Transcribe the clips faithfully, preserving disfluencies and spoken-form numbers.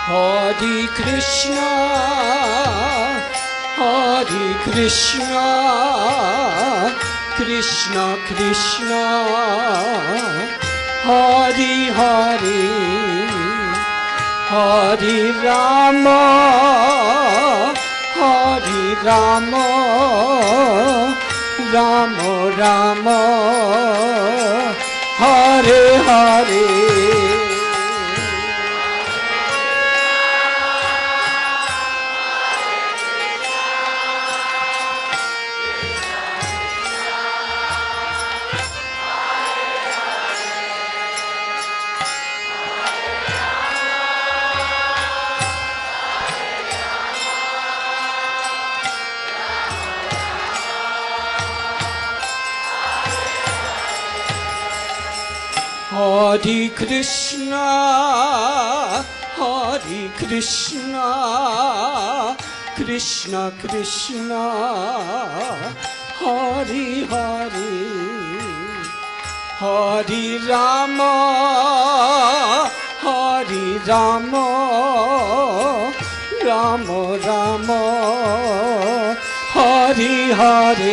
Hare Krishna, Hare Krishna, Krishna Krishna, Hare Hare, Hare Rama, Hare Rama, Rama Rama, Hare Hare. Hare Krishna, Hare Krishna, Krishna Krishna, Hare Hare, Hare Rama, Hare Rama, Rama Rama, Hare Hare.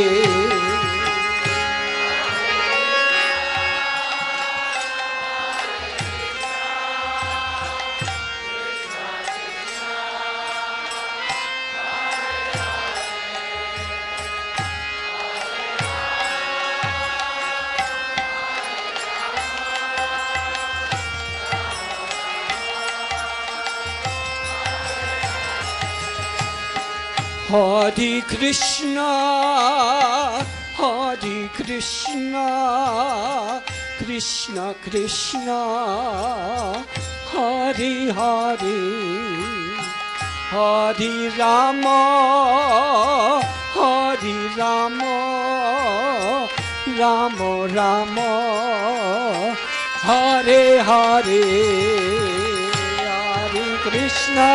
Hare Krishna, Hare Krishna, Krishna Krishna, Hare Hare, Hare Rama, Hare Rama, Rama Rama, Hare Hare, Hare Krishna.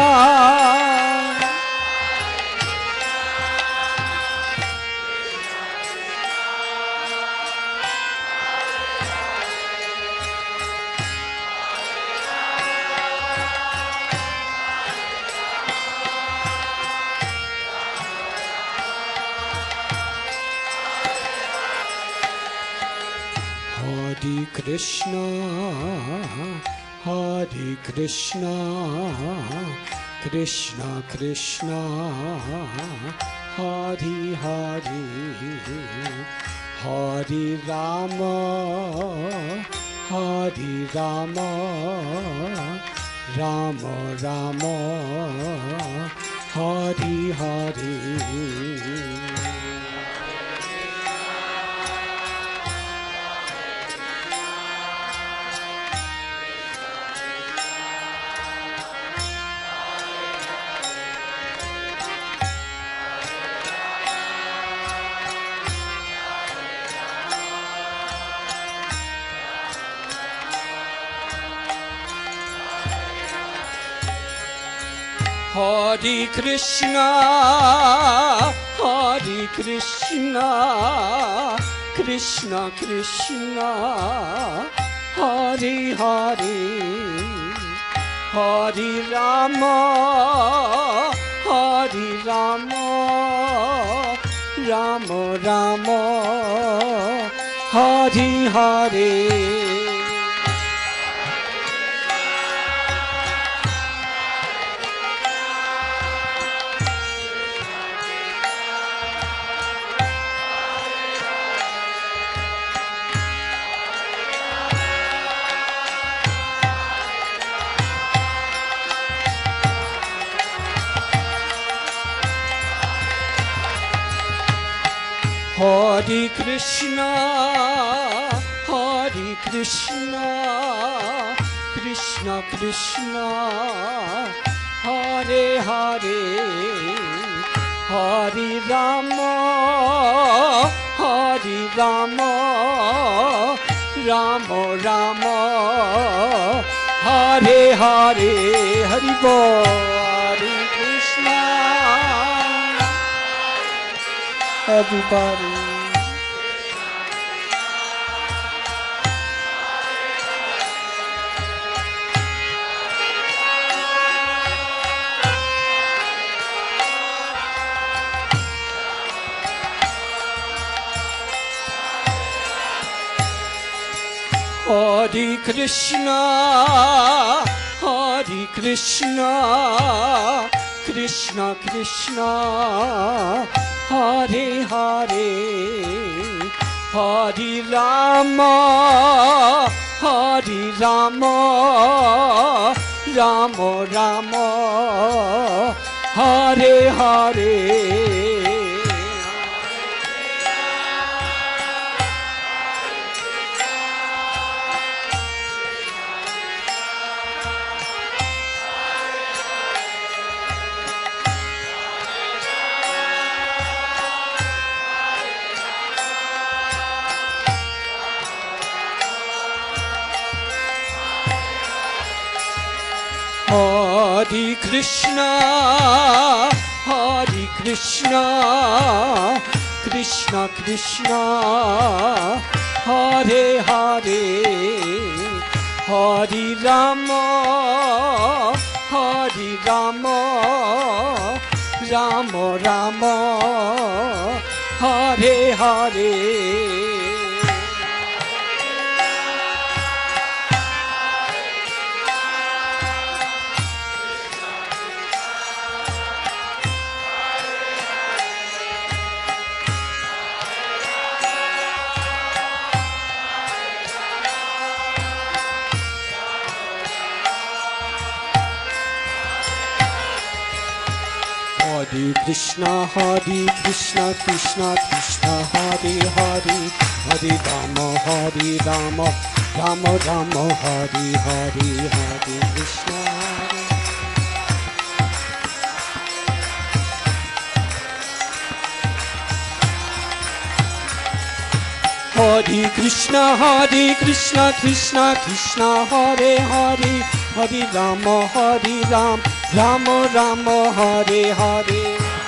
Hare Krishna, Hare Krishna, Krishna Krishna, Hare Hare, Hare Rama, Hare Rama, Rama Rama, Hare Hare. Hare Krishna, Hare Krishna, Krishna Krishna, Hare Hare, Hare Rama, Hare Rama, Rama Rama, Hare Hare. Hare Krishna, Hare Krishna, Krishna Krishna, Hare Hare, Hare Rama, Hare Rama, Rama Rama, Hare Hare, Hari Bol, Hare Krishna. Everybody. Hare Krishna, Hare Krishna, Krishna Krishna, Hare Hare, Hare Rama, Hare Rama, Rama Rama, Hare Hare. Hare Krishna, Hare Krishna, Krishna Krishna, Hare Hare, Hare Rama, Hare Rama, Rama Rama, Hare Hare. Hare Krishna, Hare Krishna, Krishna Krishna, Hare Hare, Hare Rama, Hare Rama, Rama Rama, Hare Hare, Hare Krishna, Hare Krishna, Hare Krishna, Krishna Krishna, Hare Hare, Hare Rama, Hare Rama, Rama Rama, Hare Hare.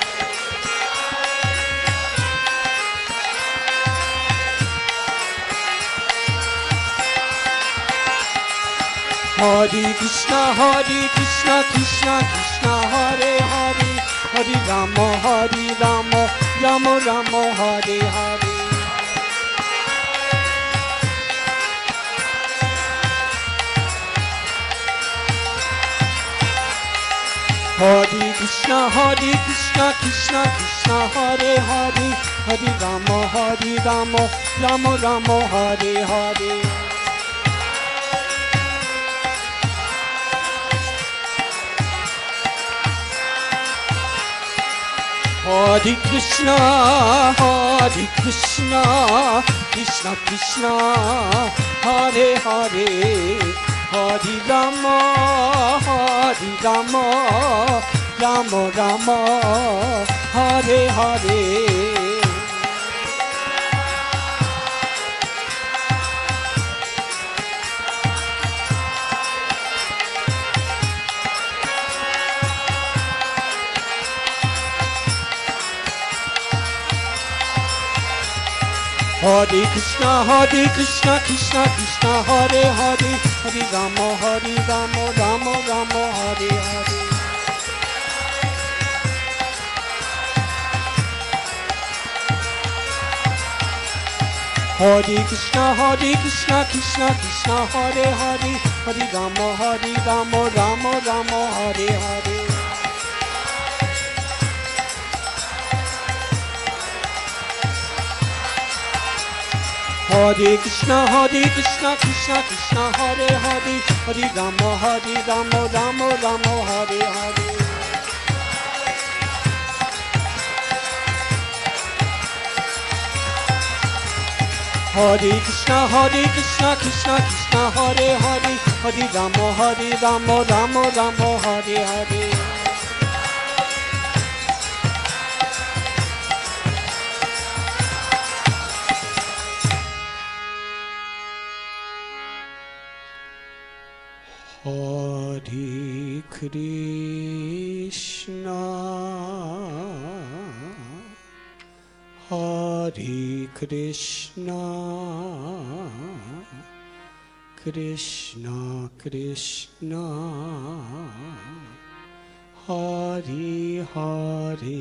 Hare Krishna, Hare Krishna, Krishna Krishna, Hare Hare, Hare Rama, Hare Rama, Rama Rama, Hare Hare. Hare Krishna, Hare Krishna, Krishna Krishna, Hare Hare, Hare Rama, Hare Rama, Rama Rama, Hare Hare. Hare Krishna, Hare Krishna, Krishna Krishna, Hare Hare, Hare Rama, Hare Rama, Rama Rama, Hare Hare. Hare Krishna, Hare Krishna, Krishna Krishna, Hare Hare, Hare Rama, Hare Rama, Rama Rama, Hare Hare. Hare Krishna, Hare Krishna, Krishna Krishna, Hare Hare, Hare Rama, Hare Rama, Rama Rama, Hare Hare. Hare Krishna, Hare Krishna, Krishna Krishna, Hare Hare, Hare Rama, Hare Rama, Rama Rama, Hare Hare. Hare Krishna, Hare Krishna, Krishna Krishna, Hare Hare, Hare Rama, Hare Rama, Rama Rama, Hare Hare. Hare Krishna, Hare Krishna, Krishna Krishna, Hare Hare,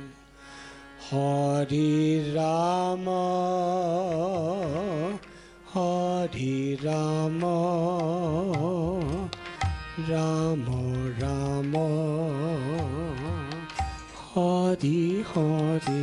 Hare Rama, Hare Rama, Rama Rama, Hare Hare.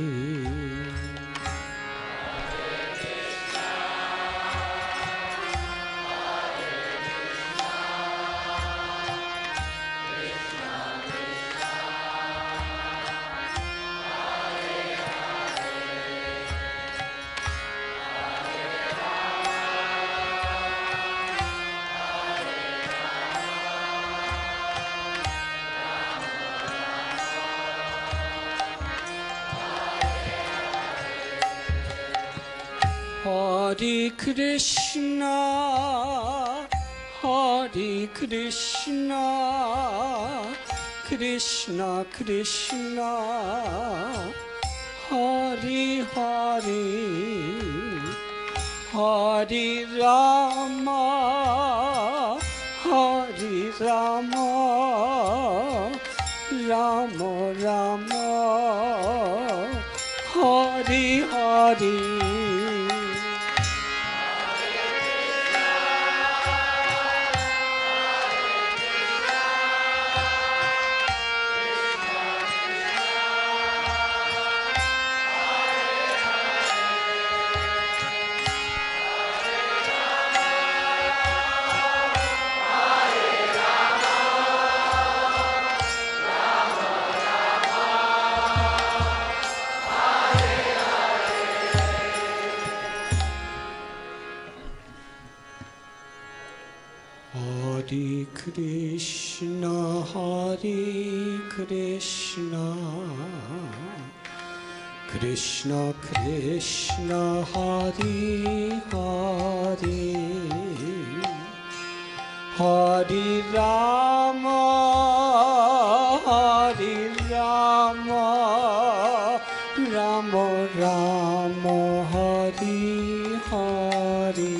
Hare Krishna, Hare Krishna, Krishna Krishna, Hare Hare, Hare Rama, Hare Rama, Rama Rama, Hare Hare. Hare Krishna, Hare Krishna, Krishna Krishna, Hare Hare, Hare Rama, Hare Rama, Rama Rama, Hare Hare.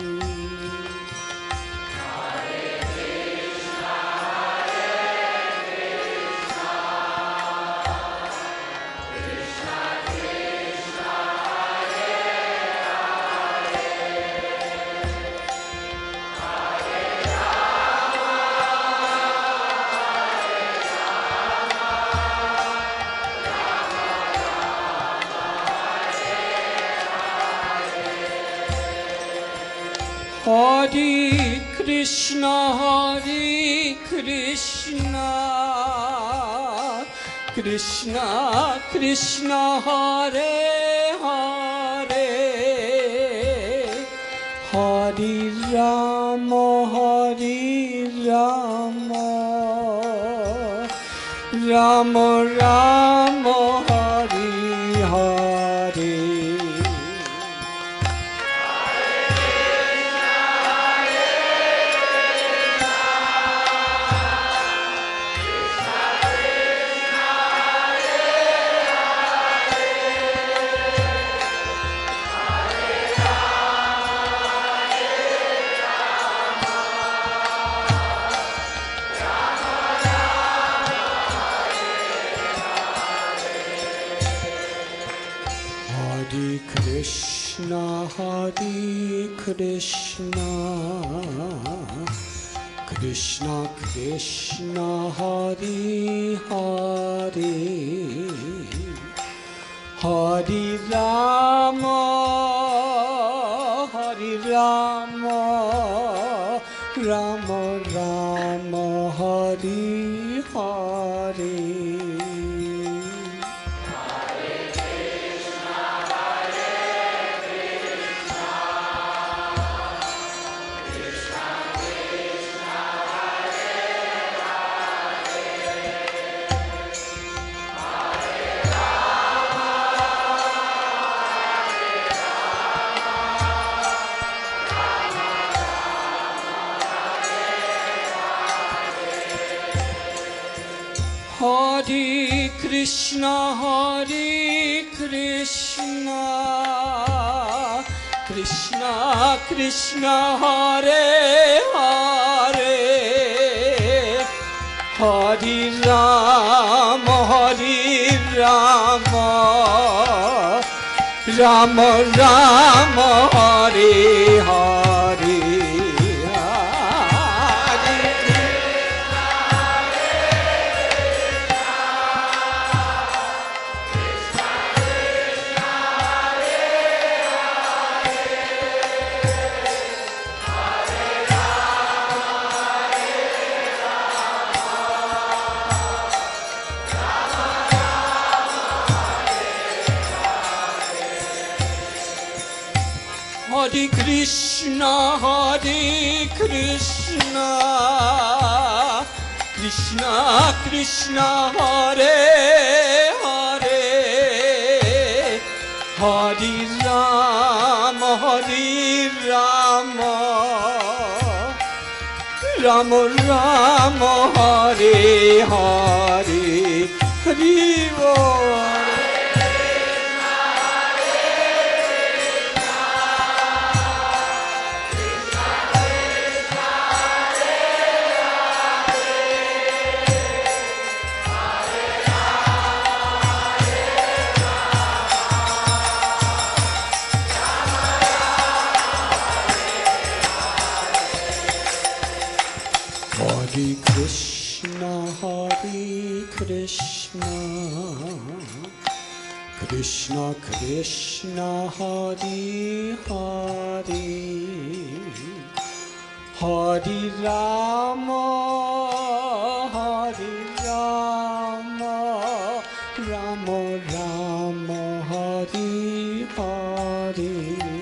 Hare Krishna, Hare Krishna, Krishna Krishna, Hare Hare, Hare Rama, Hare Rama, Rama Rama, Hare Hare. Hare Krishna, Hare Krishna, Krishna Krishna, Hare Hare, Hare Rama, Hare Rama, Rama Rama, Hare Hare. Hare Krishna, Hare Krishna, Krishna Krishna, Hare Hare, Hare Rama, Hare Rama, Ram Ram Hare Hare Hare Krishna, Hare Krishna, Krishna Krishna, Hare Hare, Hare Rama, Hare Rama, Rama Rama, Hare Hare, Hare Bol. Hare Krishna, Hare Krishna, Krishna Krishna, Hare Hare, Hare Rama, Hare Rama, Rama Rama, Hare Hare.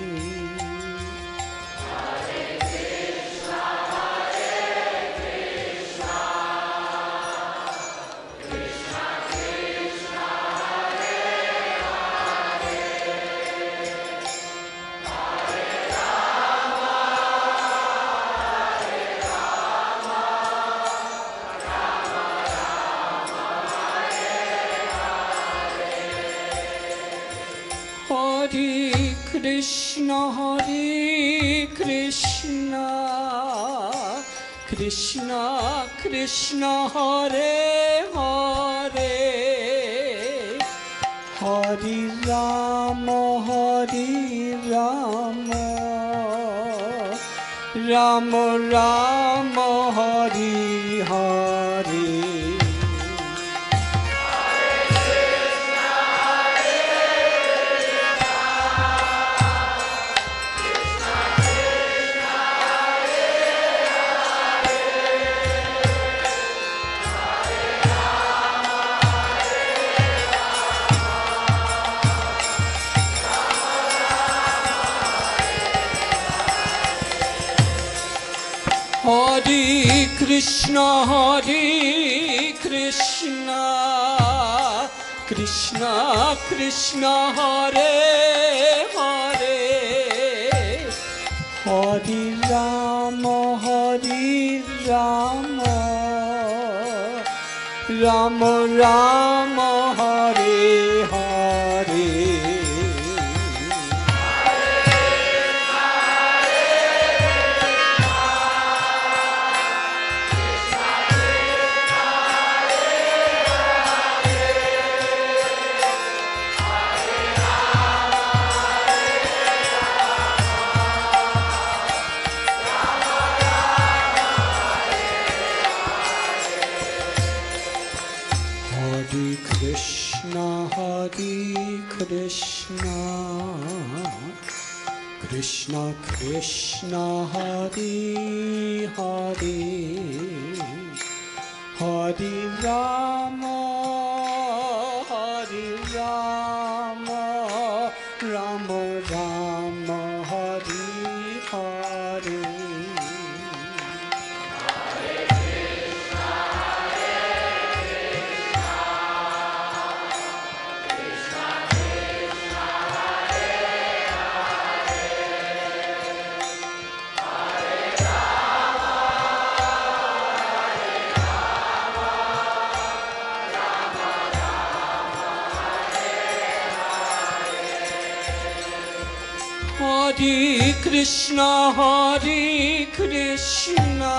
Hare Krishna, Hare Krishna, Krishna Krishna, Hare Hare, Hare Rama, Hare Rama, Rama Rama, Hare Hare. Hare Krishna, Hare Krishna, Krishna Krishna, Hare Hare, Hare Rama, Hare Rama, Rama Rama, Hare Hare. Hare Krishna, Hare Krishna, Krishna Krishna, Hare Hare, Hare Rama, Hare Rama, Rama Rama, Hare Hare. Hare Krishna, Hare Krishna,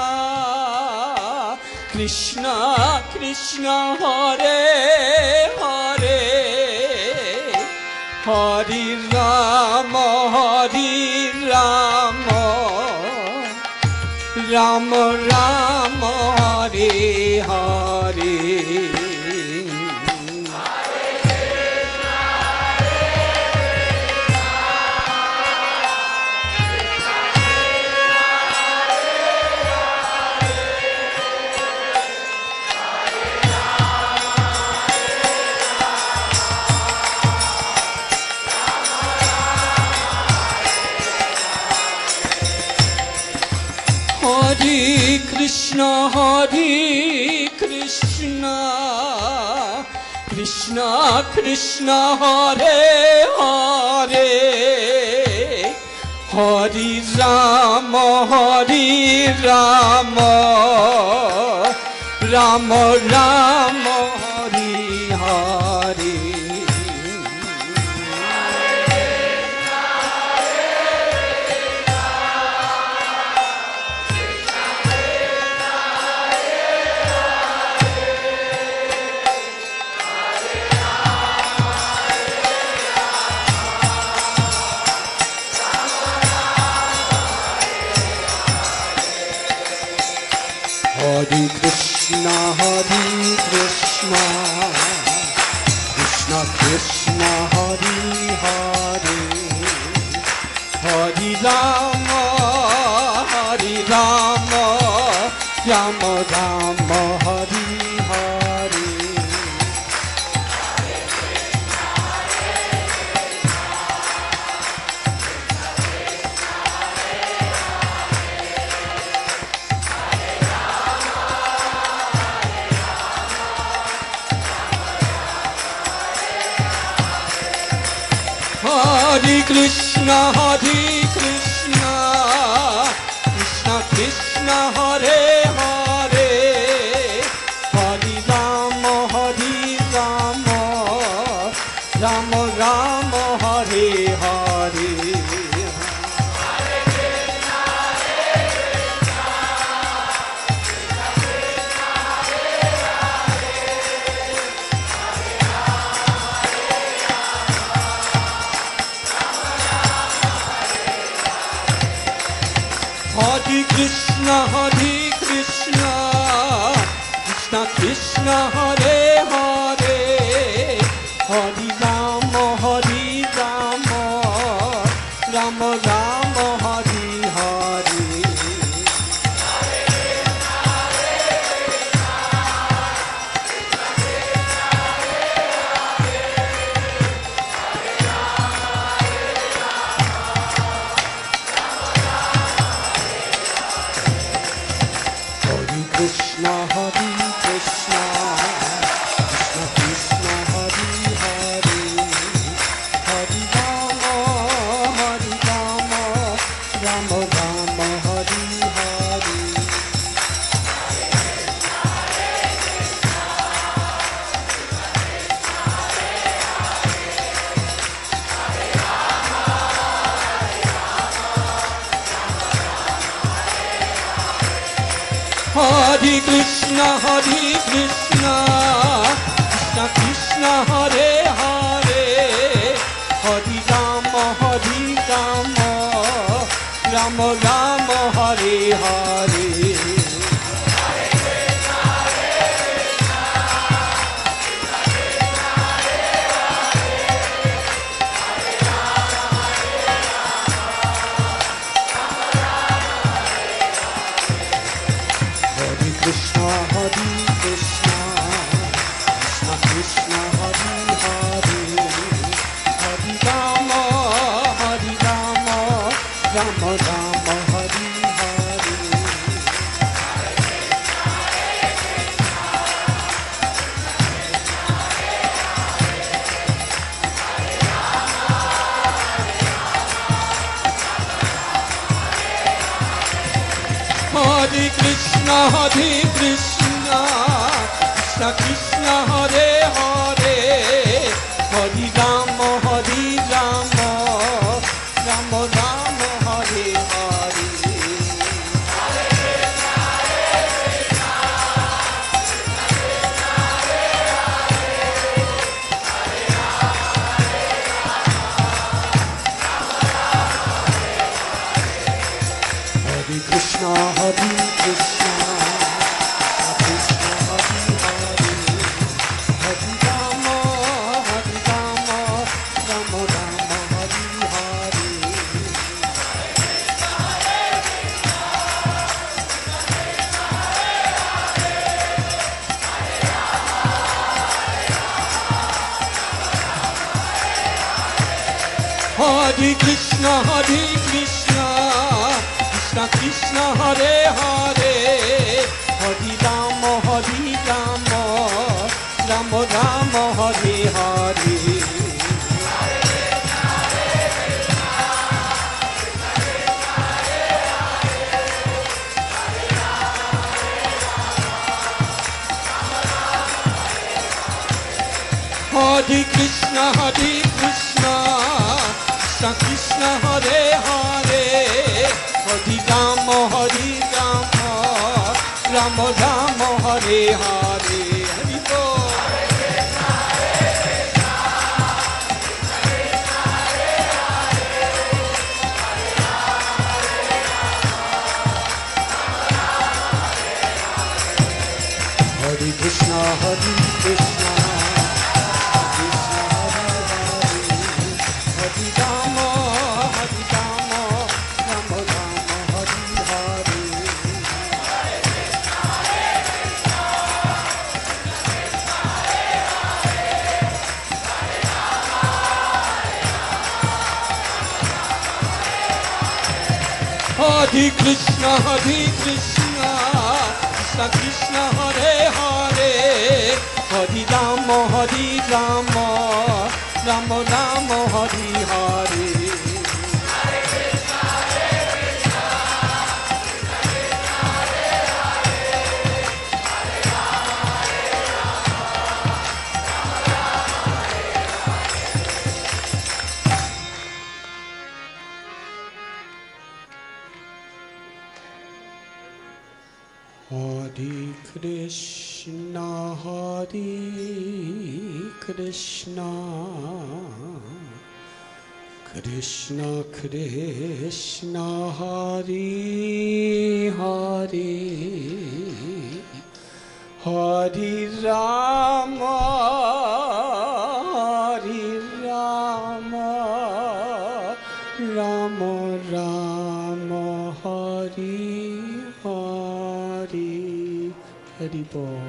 Krishna Krishna, Hare Hare, Hari Rama, Hari Rama, Rama Rama, Hare Hare. Hare Krishna, Hare Krishna, Krishna Krishna, Hare Hare, Hare Rama, Hare Rama, Rama Rama, Hare Hare. Hare Krishna, Hare Krishna, Krishna Krishna, Hare Hare, Hare Rama, Hare Rama, Rama Rama, Hare Hare. Hare Krishna, Hare Krishna, Krishna Krishna, Hare Hare, Hare Rama, Hare Rama, Rama Rama, Hare Hare. Hare Krishna, Hare Krishna, Krishna Krishna, Hare Hare, Hare Rama, Hare Rama, Rama Rama, Hare Hare. Krishna, Hare Krishna, Krishna Krishna, Hare Hare, Hare Rama, Hare Rama, Rama Rama, Hare Hare. Hare Krishna, Hare Krishna, Krishna Krishna, Hare Hare, Hare Rama, Hare Rama, Rama Rama, Hare Hare. Krishna, Hare Krishna, Krishna Krishna, Hare Hare, Hare Rama, Hare Rama, Rama Rama, Hare Hare. Hare Krishna, Hare Krishna, Krishna Krishna, Hare Hare, Hare Rama, Hare Rama, Rama Rama, Hare Hare. Hare Krishna, Krishna Hari Hari, Hari Rama, Hari Rama, Rama Rama Hari Hari. Hare Krishna, Hare Krishna, Krishna Krishna, Hare Hare, Hare Rama, Hare Rama, Rama Rama, Hare Hare. Hare Krishna, Hare Krishna, Krishna Krishna, Hare Hare, Hare Rama, Hare Rama, Rama Rama, Hare Hare. Hari Bol. Hare Krishna, Hare Krishna, Krishna Hare Hare, Hare Rama, Hare Rama, Rama Rama, Hare Hare. Hare Krishna, Hare Krishna, Krishna Krishna, Hare Hare, Hare Rama, Hare Rama, Rama Rama, Hare Hare. Hare Krishna, Hare Krishna, Krishna Krishna, Hare Hare, Hare Rama, Hare Rama, Rama Rama, Hare Hare. Hari Bol.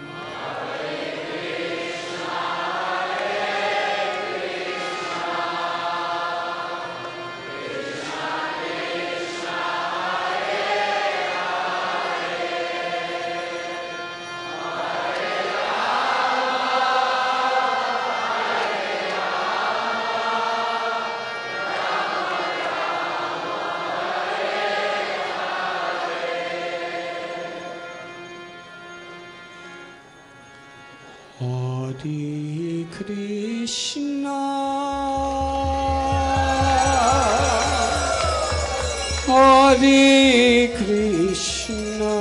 Hare Krishna, Hare Krishna,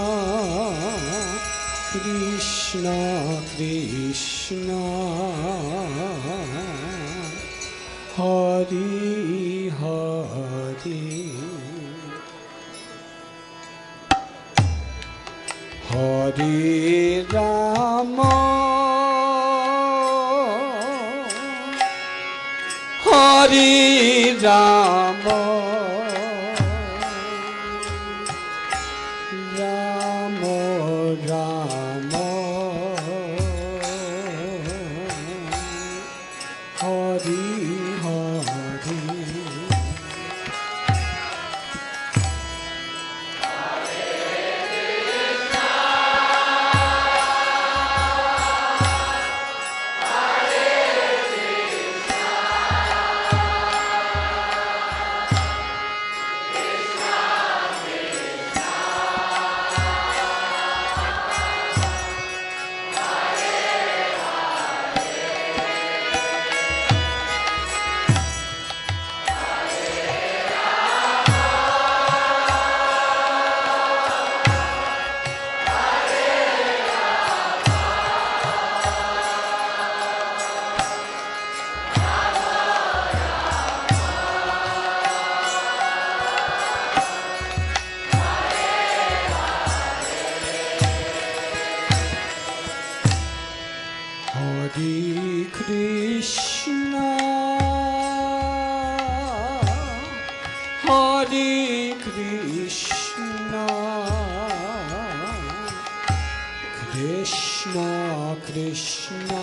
Krishna Krishna, Hare Hare, Hare Rama, Hare Rama, Rama Rama, Hare Hare. Krishna Krishna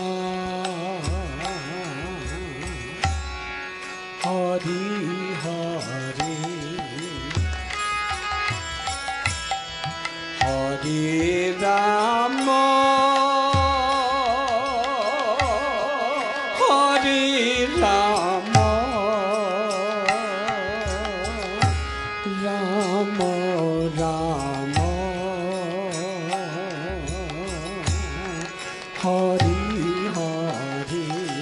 Hari Hari Hari Rama Hari Rama Rama Rama Hari Hari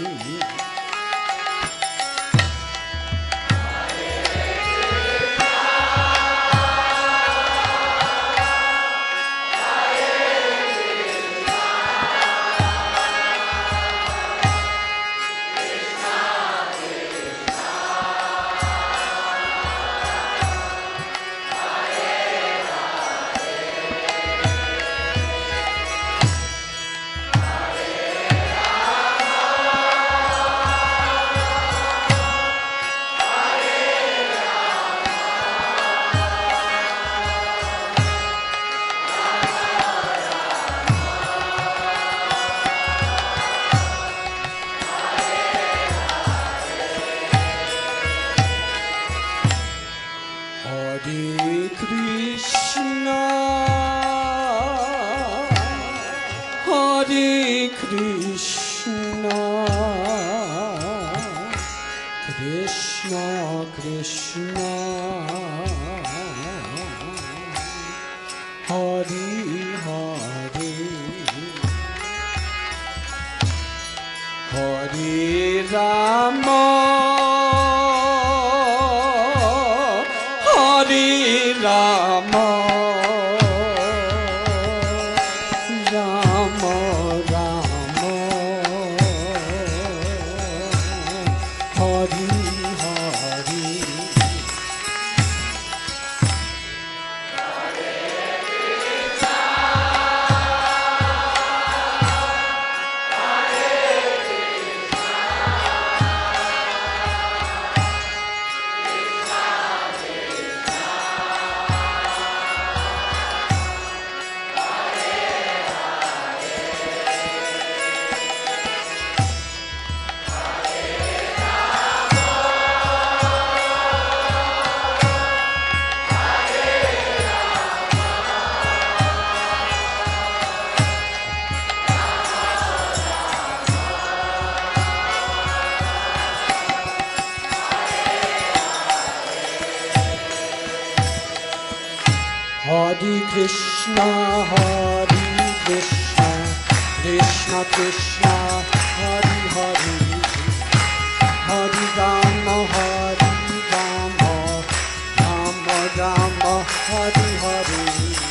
Hare Krishna, Hare Krishna, Krishna Krishna, Hare Hare, Hare Rama. Hare Rama, Rama Rama, Hare Hare. Hare Krishna, Hare Krishna, Krishna Krishna, Hare Hare, Hare Rama, Hare Rama, Rama Rama, Hare Hare.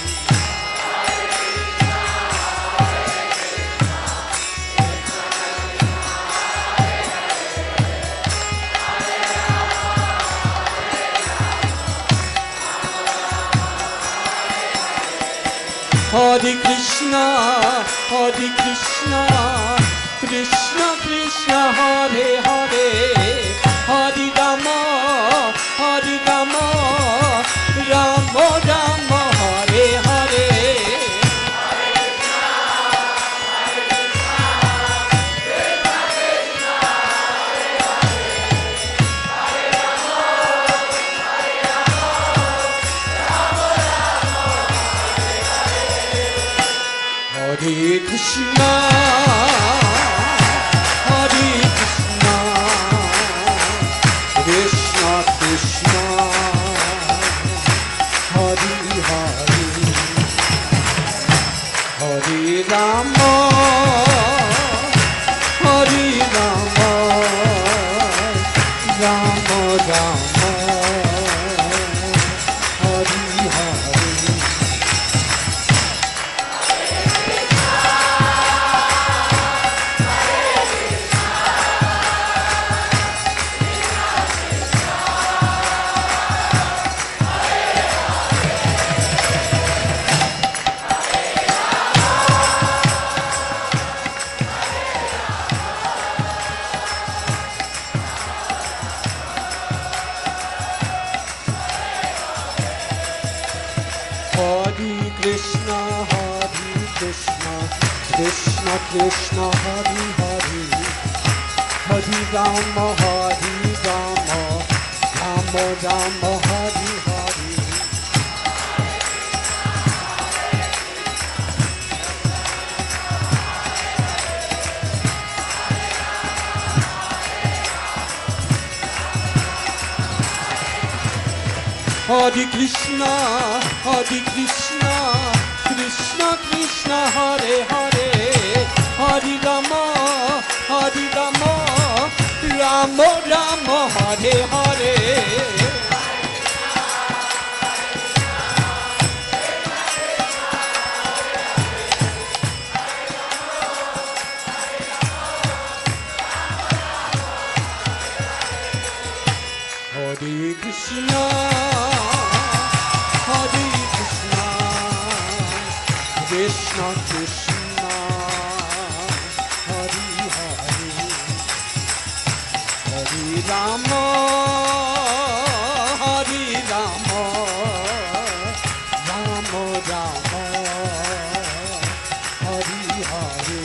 Hare Krishna, Hare Krishna, Krishna Krishna, Hare Hare, Hare Rama, Hare Rama, Rama Rama, Hare Hare. Hare Krishna, Hare Krishna, Krishna Krishna, Hare Hare, Hare Rama, Hare Rama, Rama Rama, Hare Hare. Hare Krishna, Hare Krishna, Krishna Krishna Hari Hari Hari Rama Hari Rama Rama Rama Hari Hari Hare Krishna Hare Krishna Krishna Krishna Hare Hare Hare Rama Hare Rama Rama Rama Hare Hare Hare Krishna Hare Krishna Krishna Krishna Hare Hare Hare Rama Hare Rama Rama Rama Hare Hare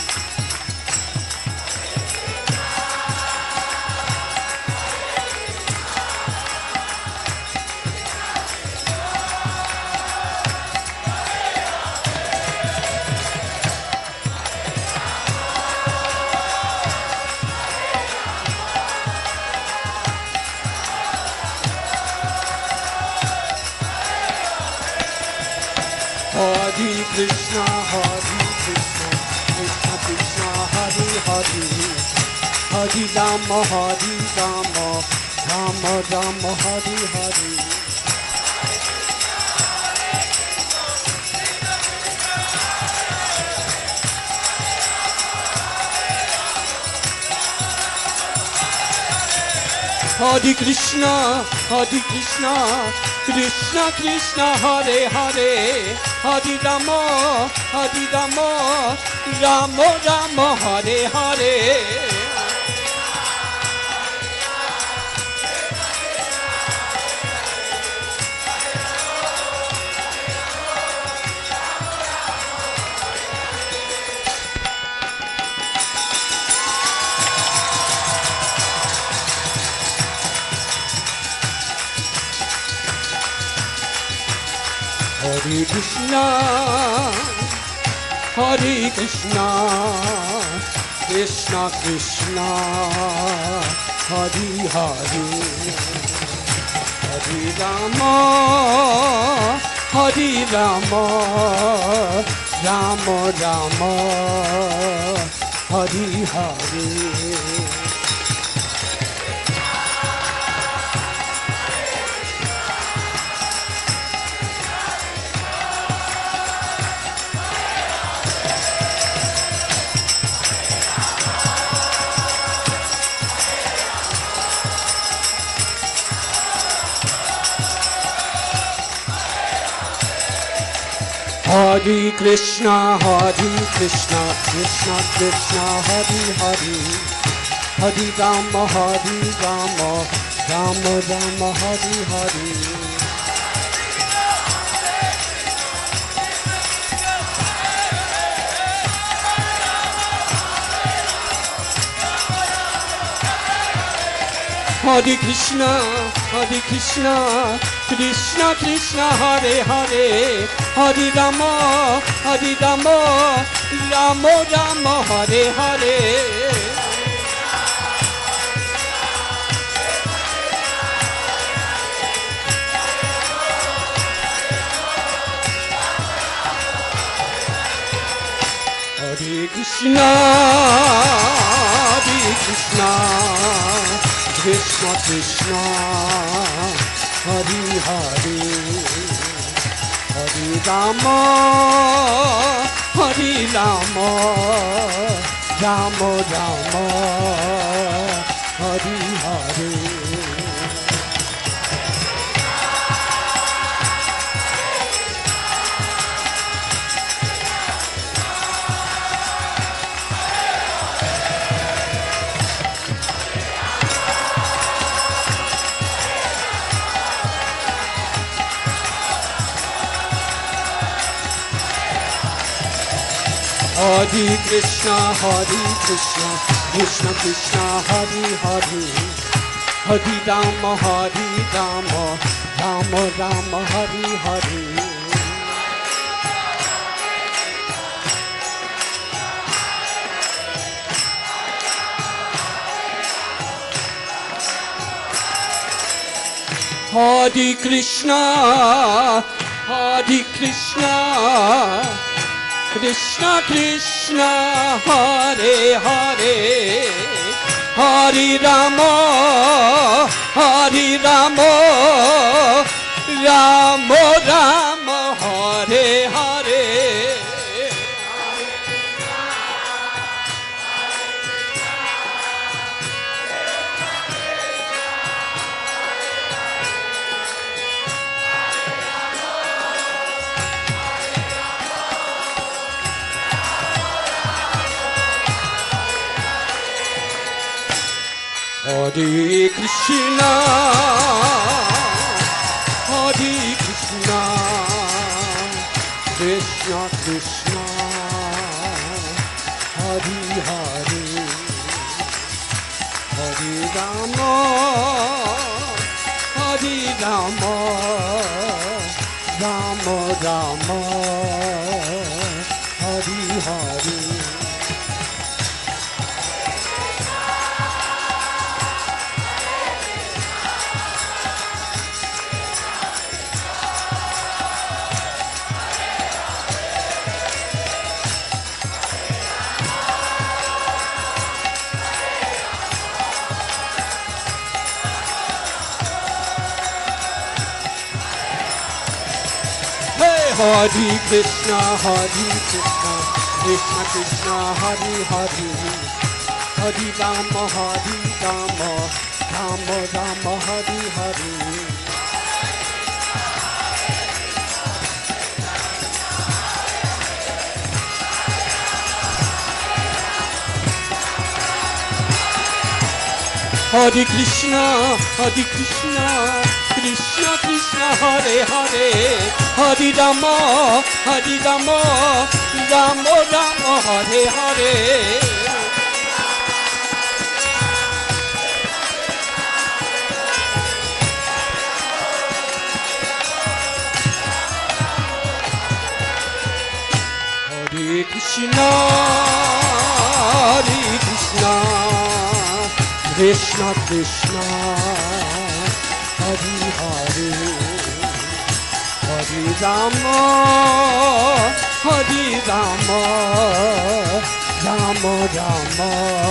Hare Krishna, Hare Krishna, Krishna Krishna, Hare Hare, Hare Rama, Hare Rama, Rama Rama, Hare Hare. Hare Krishna, Hare Krishna, Krishna Krishna, Hare Hare, Hare Rama, Hare Rama, Rama Rama, Hare Hare. Hare Krishna, Hare Krishna, Krishna Krishna, Hare Hare, Hare Rama, Hare Rama, Rama Rama, Hare Hare. Hare Krishna, Hare Krishna, Krishna Krishna, Hare Hare, Hare Rama, Hare Rama, Rama Rama, Hare Hare. Hare Krishna, Hare Krishna, Krishna Krishna, Hare Hare, Hare Rama, Hare Rama, Rama Rama, Hare Hare. Hare Krishna, Hare Krishna, Krishna Krishna, Hare Hare, Hare Rama, Hare Rama, Rama Rama, Hare Hare. Hare Krishna, Hare Krishna, Krishna Krishna, Hare Hare, Hare Rama, Hare Rama, Rama Rama, Hare Hare. Hare Krishna, Hare Krishna, Krishna Krishna, Hare Hare, Hare Rama, Hare Rama, Rama Rama, Hare Hare. Hare Krishna, Hare Krishna, Krishna Krishna, Hare Hare, Hare Rama, Hare Rama, Rama Rama, Hare Hare. Hare Krishna, Hare Krishna, Krishna Krishna, Hare Hare, Hare Rama, Hare Rama, Rama Rama, Hare Hare. Hare Krishna, Hare Krishna, Krishna Krishna, Hare Hare, Hare Rama, Hare Rama, Rama Rama, Hare Hare. Hare Krishna, Hare Krishna, Krishna Krishna, Hare Hare, Hare Rama, Hare Rama, Rama Rama,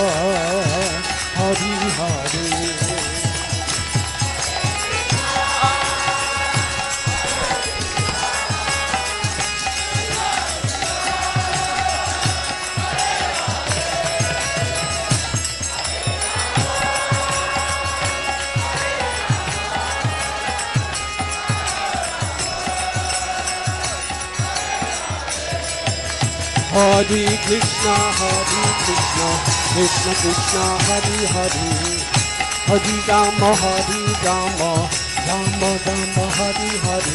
Hare Hare. Hare Krishna, Hare Krishna, Krishna Krishna, Hare Hare, Hare Rama, Hare Rama, Rama Rama, Hare Hare.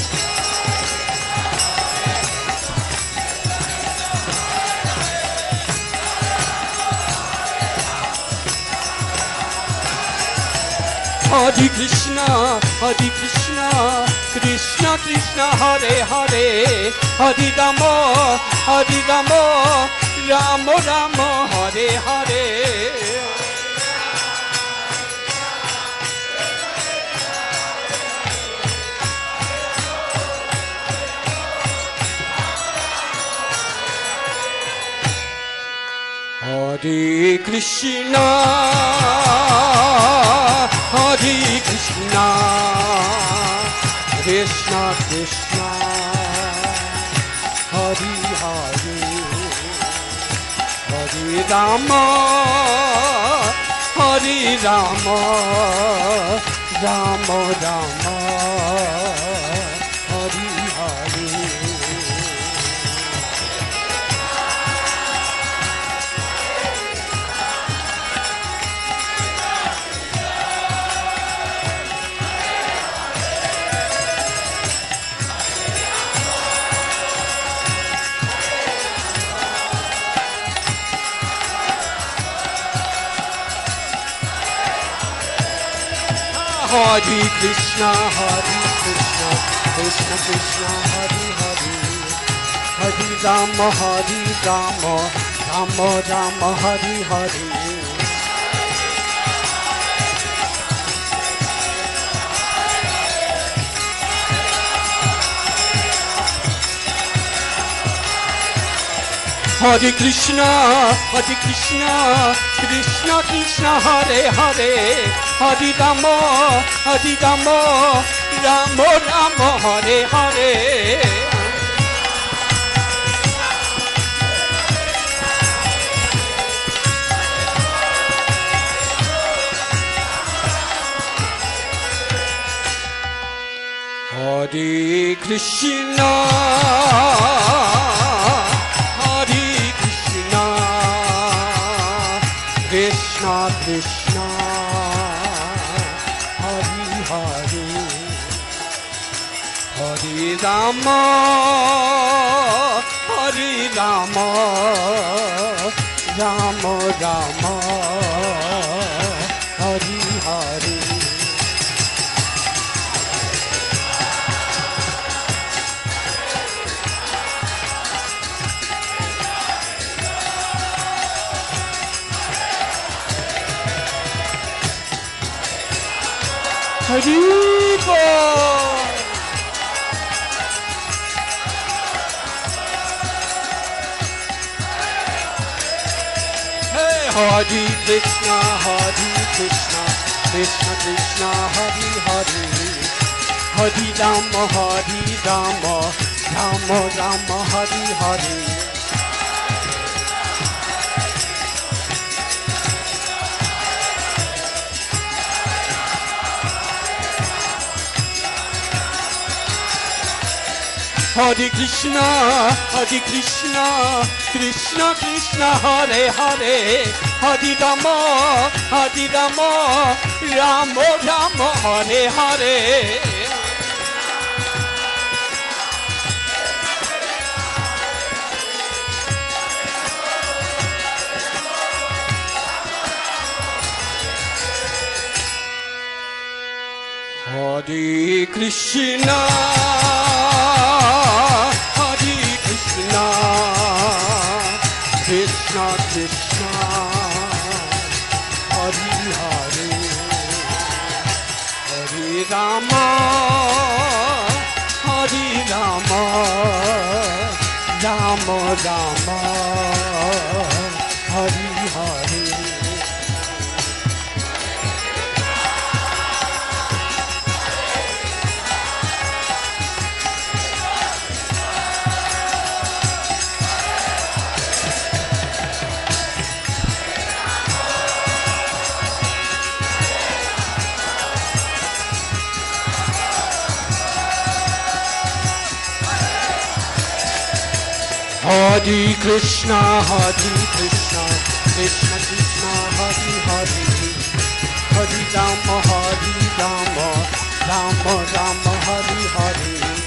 Hare Krishna, Hare Krishna, Krishna Krishna, Hare Hare, Hare Rama, Hare Rama, Rama Rama, Hare Hare. Hare Krishna, Hare Krishna, Krishna Krishna, Hare Hare, Hare Rama, Hare Rama, Rama Rama, Hare Hare. Hare Krishna, Hare Krishna, Krishna Krishna, Hare Hare, Hare Rama, Hare Rama, Rama Rama, Hare Hare. Hare Krishna, Hare Krishna, Krishna Krishna, Hare Hare, Hare Rama, Hare Rama, Rama Rama, Hare Hare. Hare Krishna, Krishna Krishna, Hare Hare, Hare Rama, Hare Rama, Rama Rama, Hare Hare. Haribo! Hey, Hare Krishna, Hare Krishna, Krishna Krishna, Hare Hare, Hare Rama, Hare Rama, Rama Rama, Hare Hare. Hare Krishna, Hare Krishna, Krishna Krishna, Hare Hare, Hare Rama, Hare Rama, Rama Rama, Hare Hare. Hare Krishna, Hare Krishna, Krishna Krishna, Hare Hare, Hare Rama, Hare Rama, Rama Rama, Hare Hare. Hare Krishna, Hare Krishna, Krishna Krishna, Hare Hare, Hare Rama, Hare Rama, Rama Rama, Hare Hare.